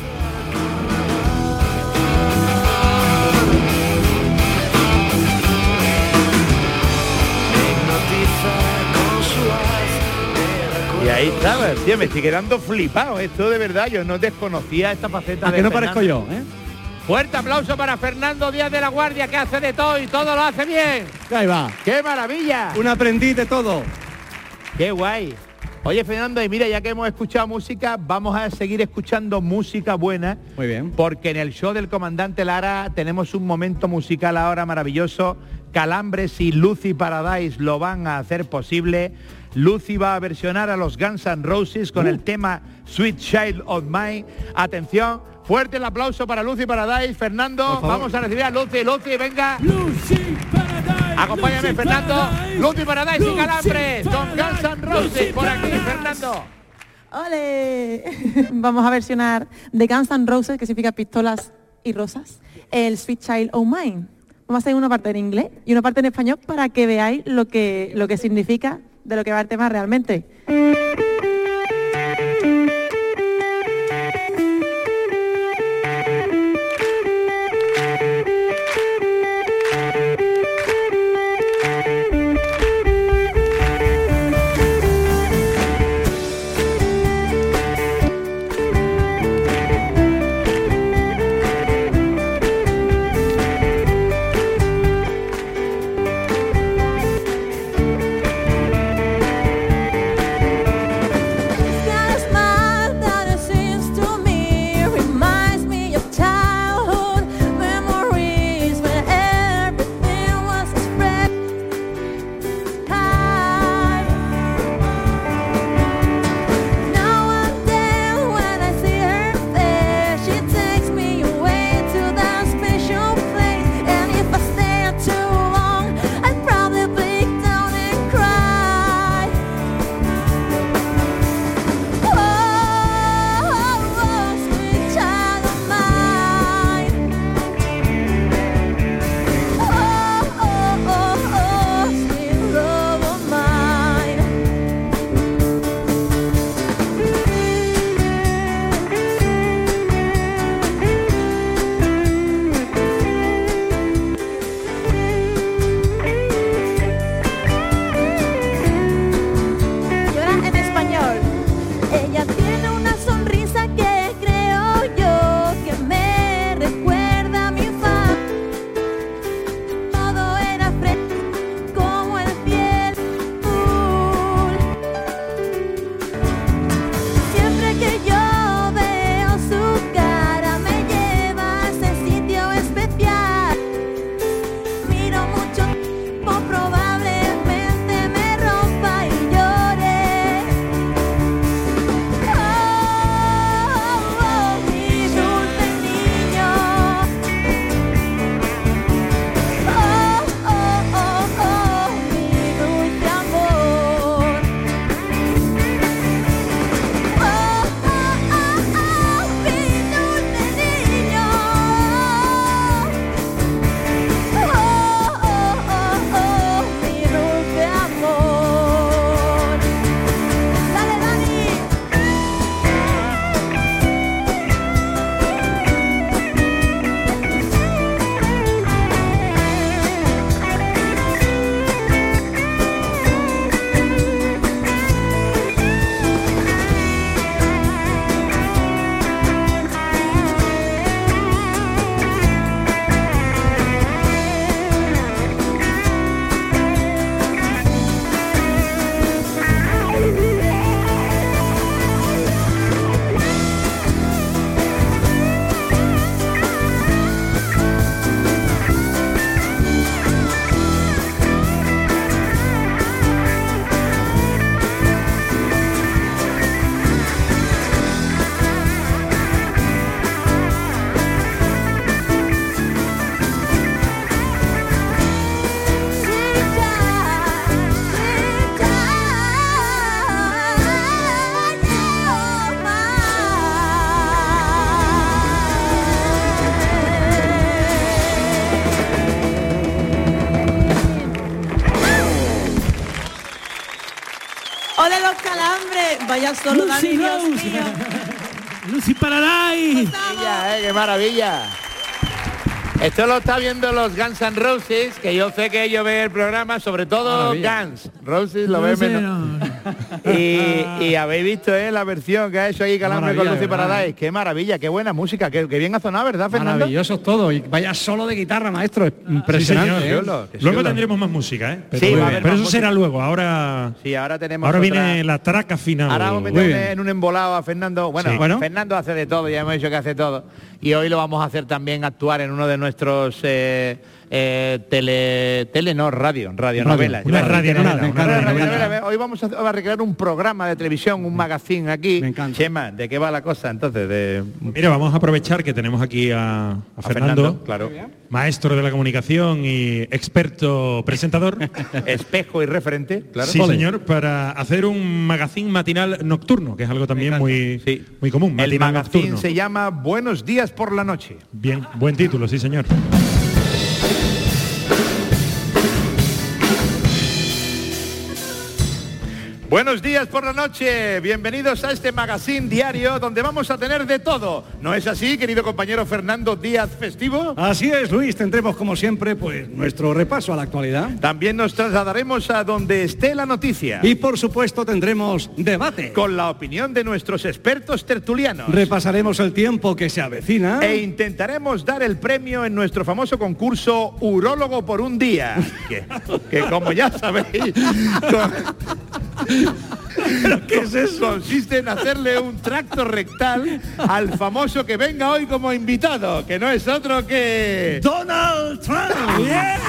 Y ahí estaba, tío, me estoy quedando flipado. Esto de verdad, yo no desconocía esta faceta de que no Fernando. parezco yo, ¿eh? Fuerte aplauso para Fernando Díaz de la Guardia, que hace de todo y todo lo hace bien. Ahí va. ¡Qué maravilla! Un aprendiz de todo. ¡Qué guay! Oye, Fernando, y mira, ya que hemos escuchado música, vamos a seguir escuchando música buena. Muy bien. Porque en el show del Comandante Lara tenemos un momento musical ahora maravilloso. Calambres y Lucy Paradise lo van a hacer posible. Lucy va a versionar a los Guns N' Roses con el tema Sweet Child of Mine. Atención, fuerte el aplauso para Lucy Paradise. Fernando, vamos a recibir a Lucy. Lucy, venga. Lucy Paradise. Acompáñame, Lucy Fernando. Paradise. Lucy Paradise Lucy y Calambres con Guns N' Roses. Lucy Por aquí, Paradise. Fernando. ¡Ole! Vamos a versionar de Guns N' Roses, que significa pistolas y rosas, el Sweet Child of Mine. Vamos a hacer una parte en inglés y una parte en español para que veáis lo que significa, de lo que va el tema realmente. ¡Ole los calambres! Vaya solo, Dani, Dios mío. Lucy Paradise. ¡Qué maravilla! Esto lo está viendo los Guns N' Roses, que yo sé que ellos ven el programa, sobre todo Guns. Roses lo No ven sé, menos. no. Y habéis visto la versión que ha hecho aquí Calambre con Lucy Paradise. Qué maravilla, qué buena música, qué bien ha sonado, ¿verdad, Fernando? Maravilloso todo. Y vaya solo de guitarra, maestro. Es impresionante. Sí, señor. Luego tendremos más música, ¿eh? Pero eso será luego. Ahora tenemos. Ahora viene la traca final. Ahora vamos a meter en un embolado a Fernando. Bueno, Fernando hace de todo, ya hemos dicho que hace todo. Y hoy lo vamos a hacer también actuar en uno de nuestros radionovelas. Una radionovela. Hoy vamos a recrear un programa de televisión, un magazine aquí. Me encanta. Chema, ¿de qué va la cosa entonces? Mira, vamos a aprovechar que tenemos aquí a Fernando, claro, maestro de la comunicación y experto presentador. Espejo y referente, claro. Sí, señor, para hacer un magazine matinal nocturno, que es algo también muy común. El magazine nocturno. se llama Buenos días por la noche. Bien, buen título, sí, señor. Buenos días por la noche, bienvenidos a este magazine diario donde vamos a tener de todo. ¿No es así, querido compañero Fernando Díaz Festivo? Así es, Luis, tendremos como siempre pues nuestro repaso a la actualidad. También nos trasladaremos a donde esté la noticia. Y por supuesto tendremos debate. Con la opinión de nuestros expertos tertulianos. Repasaremos el tiempo que se avecina. E intentaremos dar el premio en nuestro famoso concurso Urólogo por un día. que como ya sabéis... ¿Qué es eso? Consiste en hacerle un tracto rectal al famoso que venga hoy como invitado, que no es otro que... ¡Donald Trump! Yeah.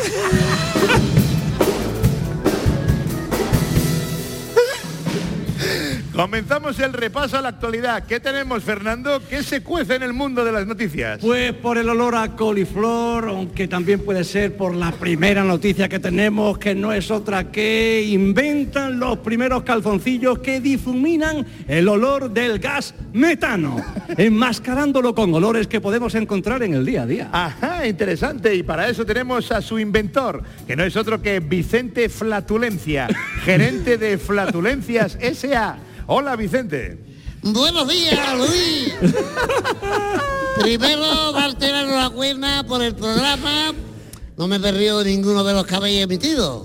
Comenzamos el repaso a la actualidad. ¿Qué tenemos, Fernando? ¿Qué se cuece en el mundo de las noticias? Pues por el olor a coliflor, aunque también puede ser por la primera noticia que tenemos, que no es otra que inventan los primeros calzoncillos que difuminan el olor del gas metano, enmascarándolo con olores que podemos encontrar en el día a día. Ajá, interesante. Y para eso tenemos a su inventor, que no es otro que Vicente Flatulencia, gerente de Flatulencias S.A. Hola, Vicente. Buenos días, Luis. Primero, darte la enhorabuena por el programa. No me he perdido ninguno de los que habéis emitido.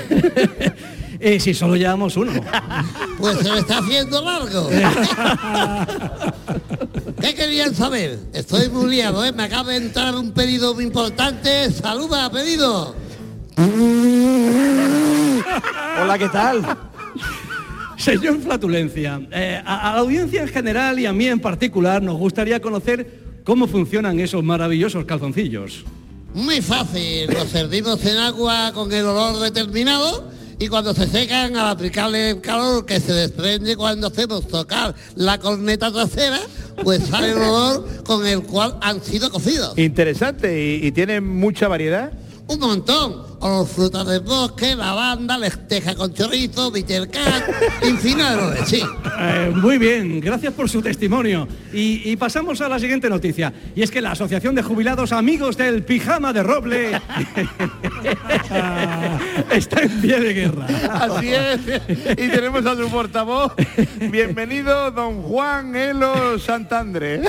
Si solo llevamos uno. Pues se me está haciendo largo. ¿Qué querían saber? Estoy muy liado, ¿eh? Me acaba de entrar un pedido muy importante. Saluda, pedido. Hola, ¿qué tal? Señor Flatulencia, a la audiencia en general y a mí en particular nos gustaría conocer cómo funcionan esos maravillosos calzoncillos. Muy fácil, los servimos en agua con el olor determinado y cuando se secan, al aplicarle el calor que se desprende cuando hacemos tocar la corneta trasera, pues sale el olor con el cual han sido cocidos. Interesante, ¿y tienen mucha variedad? Un montón. Olor frutas del bosque, lavanda, lenteja con chorizo, bitter cat, infinidad de olores, sí. Muy bien, gracias por su testimonio. Y pasamos a la siguiente noticia. Y es que la Asociación de Jubilados Amigos del Pijama de Roble está en pie de guerra. Así es. Y tenemos a su portavoz. Bienvenido, don Juan Elo Santandre.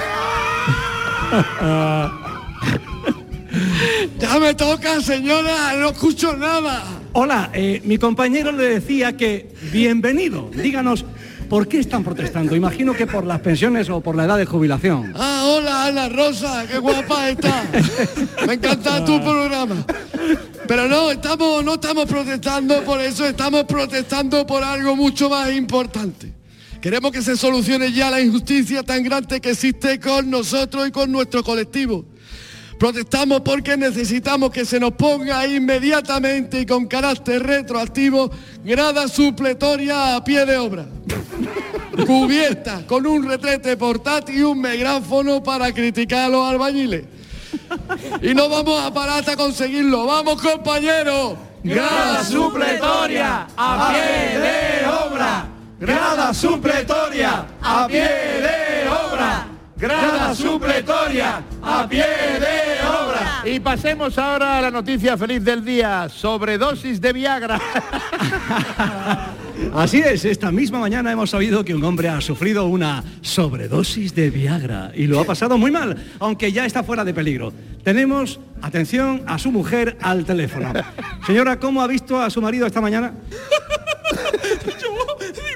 Ya me toca, señora, no escucho nada. Hola, mi compañero le decía que bienvenido. Díganos, ¿por qué están protestando? Imagino que por las pensiones o por la edad de jubilación. Ah, hola, Ana Rosa, qué guapa está. Me encanta tu programa. Pero no estamos protestando por eso, estamos protestando por algo mucho más importante. Queremos que se solucione ya la injusticia tan grande que existe con nosotros y con nuestro colectivo. Protestamos porque necesitamos que se nos ponga inmediatamente y con carácter retroactivo grada supletoria a pie de obra, cubierta con un retrete portátil y un megráfono para criticar a los albañiles. Y no vamos a parar hasta conseguirlo. ¡Vamos, compañeros! ¡Grada supletoria a pie de obra! ¡Grada supletoria a pie de obra! ¡Grada supletoria a pie de obra! Y pasemos ahora a la noticia feliz del día. Sobredosis de Viagra. Así es, esta misma mañana hemos sabido que un hombre ha sufrido una sobredosis de Viagra y lo ha pasado muy mal, aunque ya está fuera de peligro. Tenemos, atención, a su mujer al teléfono. Señora, ¿cómo ha visto a su marido esta mañana?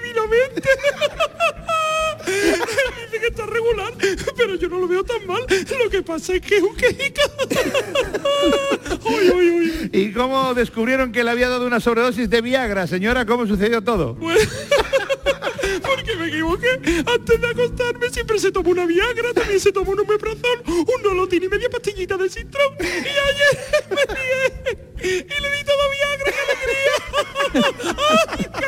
Dice que está regular, pero yo no lo veo tan mal. Lo que pasa es que es un quejica. Uy, uy, uy. ¿Y cómo descubrieron que le había dado una sobredosis de Viagra, señora? ¿Cómo sucedió todo? Porque me equivoqué. Antes de acostarme siempre se tomó una Viagra, también se tomó un omeprazol, un Nolotin y media pastillita de Sintrón. Y ayer me lié y le di todo Viagra. ¡Qué alegría! ¡Ay, qué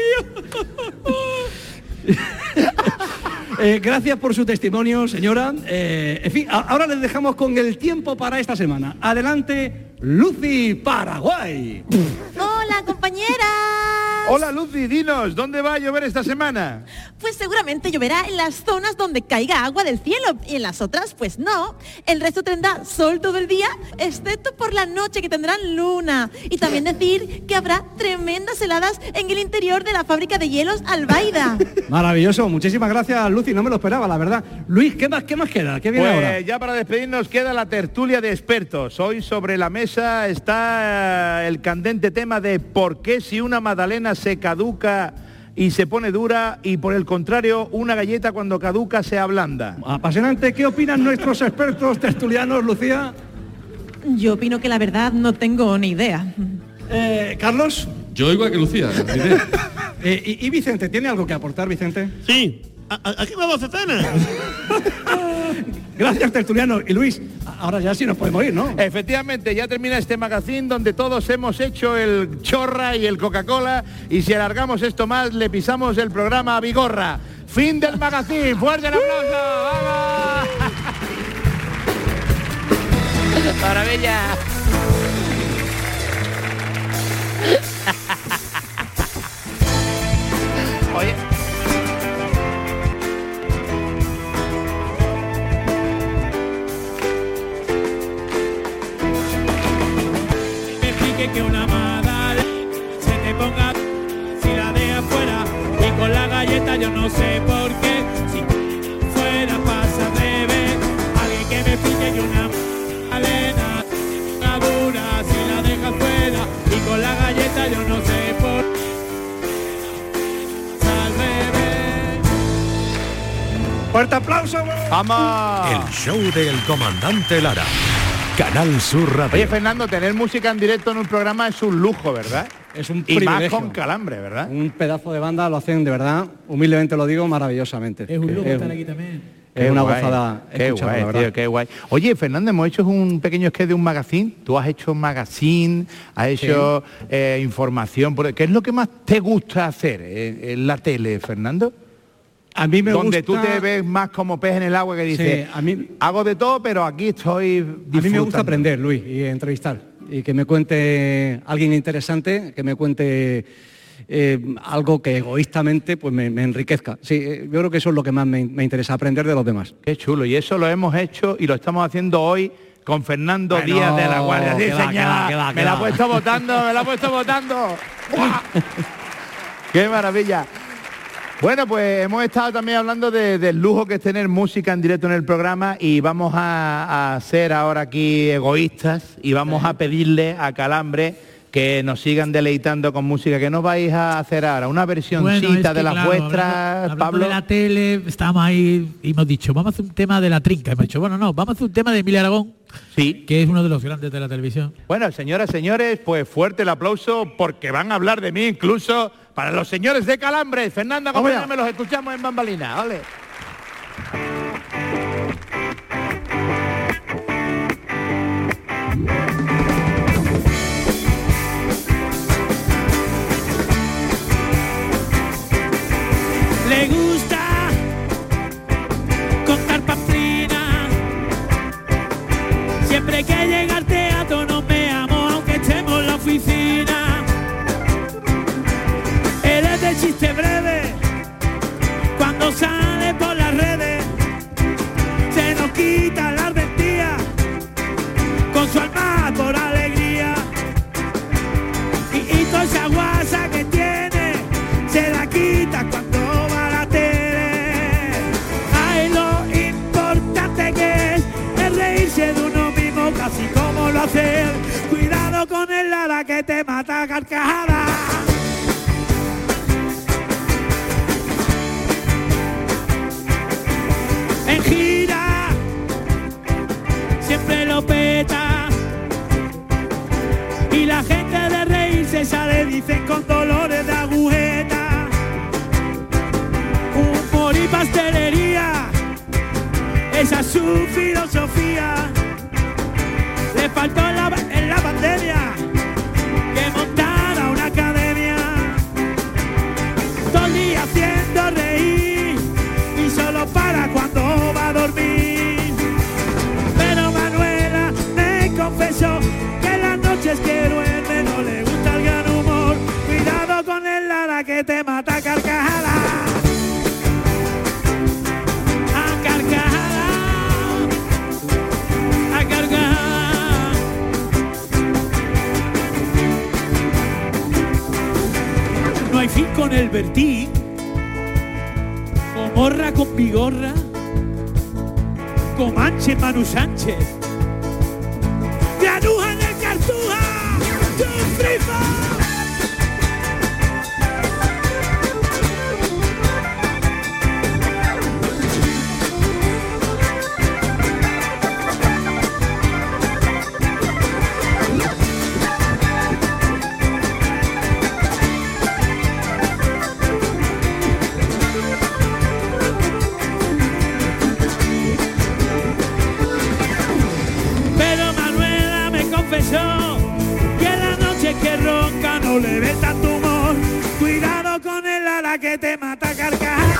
alegría! Gracias por su testimonio, señora. En fin, ahora les dejamos con el tiempo para esta semana. Adelante, Lucy Paraguay. Hola, compañera. Hola, Lucy, dinos, ¿dónde va a llover esta semana? Pues seguramente lloverá en las zonas donde caiga agua del cielo y en las otras pues no. El resto tendrá sol todo el día, excepto por la noche que tendrán luna. Y también decir que habrá tremendas heladas en el interior de la fábrica de hielos Albaida. Maravilloso, muchísimas gracias, Lucy, no me lo esperaba, la verdad. Luis, ¿qué más queda? ¿Qué viene ahora? Ya para despedirnos queda la tertulia de expertos. Hoy sobre la mesa está el candente tema de por qué si una magdalena se caduca y se pone dura y por el contrario una galleta cuando caduca se ablanda. Apasionante. ¿Qué opinan nuestros expertos tertulianos, Lucía? Yo opino que la verdad no tengo ni idea. Carlos. Yo igual que Lucía. ¿Y Vicente? ¿Tiene algo que aportar, Vicente? Sí. Aquí vamos a cena. Gracias, tertuliano. Y Luis, ahora ya sí nos podemos ir, ¿no? Efectivamente, ya termina este magazine donde todos hemos hecho el chorra y el Coca-Cola y si alargamos esto más le pisamos el programa a Vigorra. Fin del magazine. Fuerte el aplauso. ¡Vamos! Maravilla. Oye. Que una magdalena se te ponga si la deja fuera y con la galleta yo no sé por qué si fuera pasa bebé alguien que me pille que una magdalena dura si la deja fuera y con la galleta yo no sé por qué al bebé. Fuerte aplauso. Vamos. El show del comandante Lara. Canal Sur Radio. Oye, Fernando, tener música en directo en un programa es un lujo, ¿verdad? Es un privilegio. Y más privilegio. con Calambre, ¿verdad? Un pedazo de banda, lo hacen de verdad, humildemente lo digo, maravillosamente. Es un lujo estar aquí también. Es una gozada Qué escucharlo, guay, la verdad. tío, qué guay. Oye, Fernando, hemos hecho un pequeño sketch de un magazine. Tú has hecho magazine, has hecho información. ¿Qué es lo que más te gusta hacer en la tele, Fernando? A mí me donde gusta... tú te ves más como pez en el agua que dices, Sí, a mí... hago de todo, pero aquí estoy disfrutando. A mí me gusta aprender, Luis, y entrevistar. Y que me cuente alguien interesante, que me cuente algo que egoístamente pues me enriquezca. Sí, yo creo que eso es lo que más me interesa, aprender de los demás. Qué chulo, y eso lo hemos hecho y lo estamos haciendo hoy con Fernando Bueno, Díaz de la Guardia. Sí, que va, señor. que va. Me la ha puesto votando, me la ha puesto votando. ¡Qué maravilla! Bueno, pues hemos estado también hablando del lujo que es tener música en directo en el programa y vamos a ser ahora aquí egoístas y vamos a pedirle a Calambre que nos sigan deleitando con música. ¿Qué nos vais a hacer ahora? ¿Una versioncita de las vuestras, hablando Pablo? de la tele, estábamos ahí y hemos dicho, vamos a hacer un tema de la trinca. Hemos dicho, bueno, no, vamos a hacer un tema de Emilia Aragón, sí, que es uno de los grandes de la televisión. Bueno, señoras, señores, pues fuerte el aplauso porque van a hablar de mí incluso para los señores de Calambre. Fernando, acompáñame, los escuchamos en bambalina, ¿vale? Le gusta contar pamplinas. Siempre que llega al teatro nos veamos, aunque estemos en la oficina. Él es de chiste breve, cuando sale por las redes se nos quita la ardentía con su alma por alegría. Y toda esa guasa que tiene se la quita cuando va a la tele. Ay, lo importante que es reírse de uno mismo, casi como lo hace él. Cuidado con el Lara que te mata a carcajada. en gira, siempre lo peta. Y la gente de reírse sale, dicen con dolores de agujeta. Humor y pastelería, esa es su filosofía. Le faltó en la pandemia que montara una academia. Todo el día haciendo reír y solo para cuando va a dormir. Pero Manuela me confesó que las noches que duerme no le gusta el gran humor. Cuidado con el Lara que te mata a carcajadas. A carcajadas. A carcajadas. No hay fin con el Bertín. Comorra con Vigorra. Comanche Manu Sánchez. Granuja en el Cartuja. ¡Sufrifa! Que la noche que ronca no le ve tanto humor. Cuidado con el ala que te mata a carcajadas.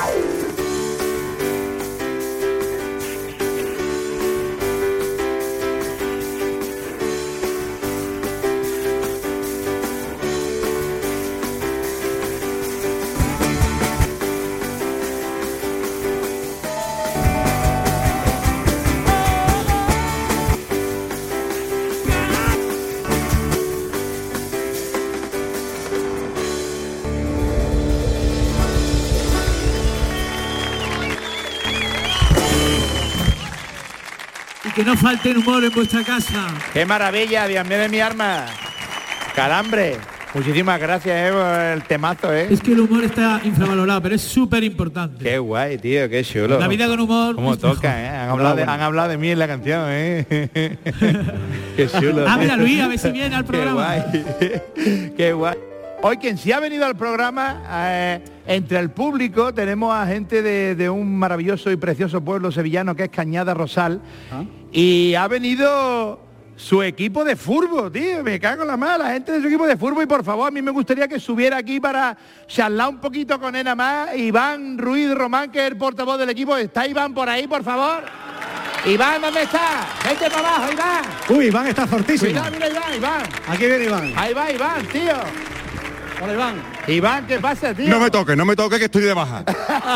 Que no falte el humor en vuestra casa. ¡Qué maravilla! Dios mío de mi arma. Calambre. Muchísimas gracias por el temazo, Es que el humor está infravalorado, pero es súper importante. Qué guay, tío, qué chulo. La vida con humor. Cómo toca, Han hablado de mí en la canción, Qué chulo. Ah, mira, Luis, a ver si viene al programa. Qué guay. Qué guay. Hoy quien sí ha venido al programa, entre el público tenemos a gente de un maravilloso y precioso pueblo sevillano que es Cañada Rosal. Y ha venido su equipo de fútbol, tío, me cago en la mala, la gente de su equipo de fútbol. Y por favor, a mí me gustaría que subiera aquí para charlar un poquito con él nada más. Iván Ruiz Román, que es el portavoz del equipo. ¿Está Iván por ahí, por favor? Iván, ¿dónde está? Vente para abajo, Iván. Uy, Iván está fortísimo. Cuidado, mira Iván. Aquí viene Iván. Ahí va Iván, tío. Hola, Iván. Iván, ¿qué pasa, tío? No me toque que estoy de baja.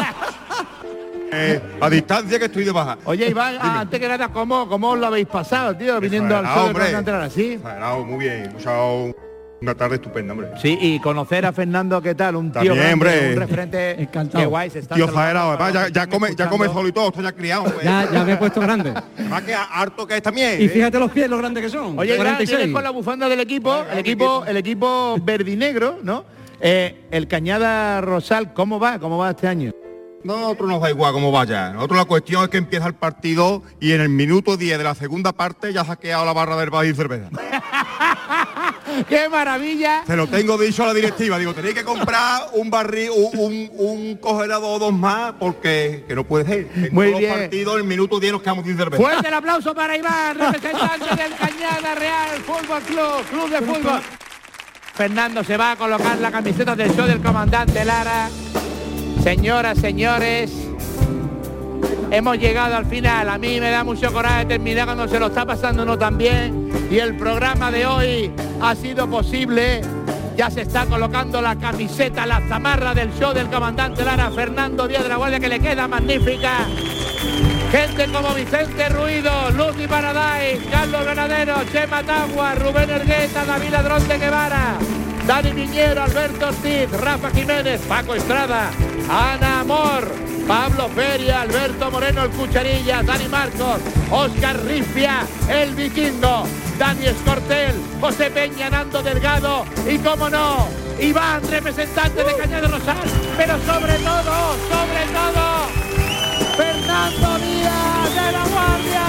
A distancia que estoy de baja. Oye, Iván, antes que nada, ¿cómo os lo habéis pasado, tío? Viniendo al show de Cantera así. Muy bien, una tarde estupenda, hombre. Sí, y conocer a Fernando, ¿qué tal? Un tío grande, hombre. un referente. Encantado. Qué guay, se está tío faerado, ya come solo y todo, estoy ya criado. Ya me he puesto grande. Además que harto que es también. Y fíjate los pies, lo grandes que son. Oye, 46. tienes con la bufanda del equipo, el equipo verdinegro, ¿no? El Cañada Rosal, ¿cómo va este año? Nosotros nos da igual cómo vaya. Nosotros la cuestión es que empieza el partido y en el minuto 10 de la segunda parte ya ha saqueado la barra del barril cerveza. ¡Qué maravilla! Se lo tengo dicho a la directiva. Digo, tenéis que comprar un barril, un congelador o dos más porque que no puede ser. En Muy todos bien. los partidos en el minuto 10 nos quedamos sin cerveza. Fuerte el aplauso para Iván, representante del Cañada Real Fútbol Club de fútbol. Fernando se va a colocar la camiseta del show del comandante Lara. Señoras, señores, hemos llegado al final. A mí me da mucho coraje terminar cuando se lo está pasando uno tan bien. Y el programa de hoy ha sido posible. Ya se está colocando la camiseta, la zamarra del show del comandante Lara, Fernando Díaz de la Guardia, que le queda magnífica. Gente como Vicente Ruido, Lucy Paradise, Carlos Granadero, Chema Tagua, Rubén Ergueta, David Ladrón de Guevara, Dani Piñero, Alberto Ortiz, Rafa Jiménez, Paco Estrada, Ana Amor, Pablo Feria, Alberto Moreno el Cucharilla, Dani Marcos, Óscar Rifia, el Vikingo, Dani Escortel, José Peña, Nando Delgado y, cómo no, Iván, representante de Cañada Rosal, pero sobre todo, Fernando Díaz de la Guardia.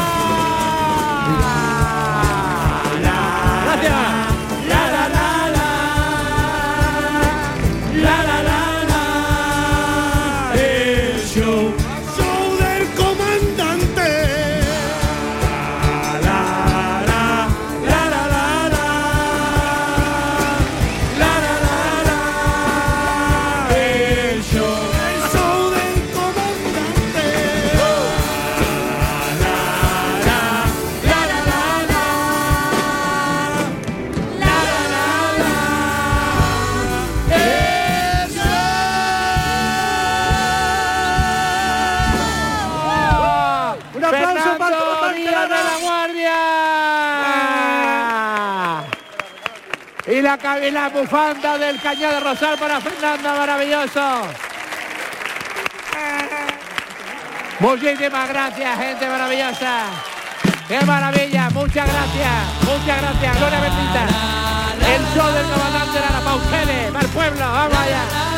Gracias. Show del comandante. El show del comandante. Un aplauso para Fernando Díaz de la Guardia. Y la bufanda del Cañón de Rosal para Fernando, maravilloso. Muchísimas gracias, gente maravillosa. ¡Qué maravilla! Muchas gracias, gloria bendita. El show del comandante era para ustedes, para el pueblo, vamos allá.